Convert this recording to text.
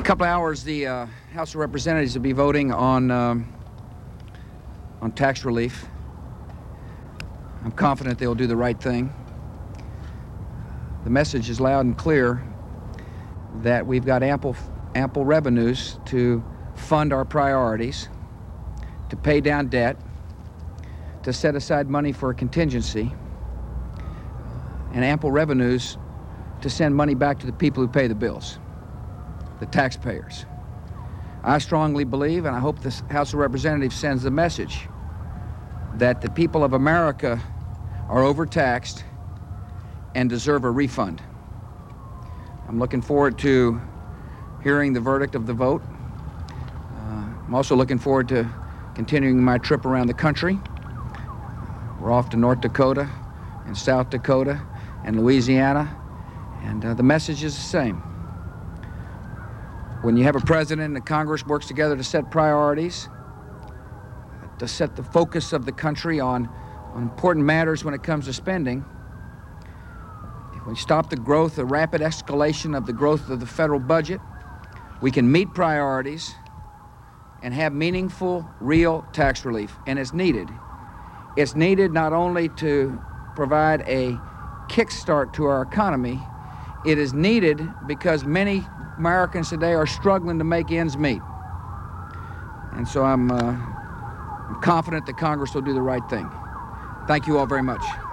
couple of hours, the House of Representatives will be voting on tax relief. I'm confident they'll do the right thing. The message is loud and clear that we've got ample revenues to fund our priorities, to pay down debt, to set aside money for a contingency, and ample revenues to send money back to the people who pay the bills, the taxpayers. I strongly believe, and I hope the House of Representatives sends the message, that the people of America are overtaxed and deserve a refund. I'm looking forward to hearing the verdict of the vote. I'm also looking forward to continuing my trip around the country. We're off to North Dakota and South Dakota and Louisiana, and the message is the same. When you have a president and the Congress works together to set priorities, to set the focus of the country on important matters when it comes to spending, if we stop the rapid escalation of the growth of the federal budget, we can meet priorities and have meaningful, real tax relief. And it's needed. It's needed not only to provide a kickstart to our economy, it is needed because many Americans today are struggling to make ends meet. And so I'm confident that Congress will do the right thing. Thank you all very much.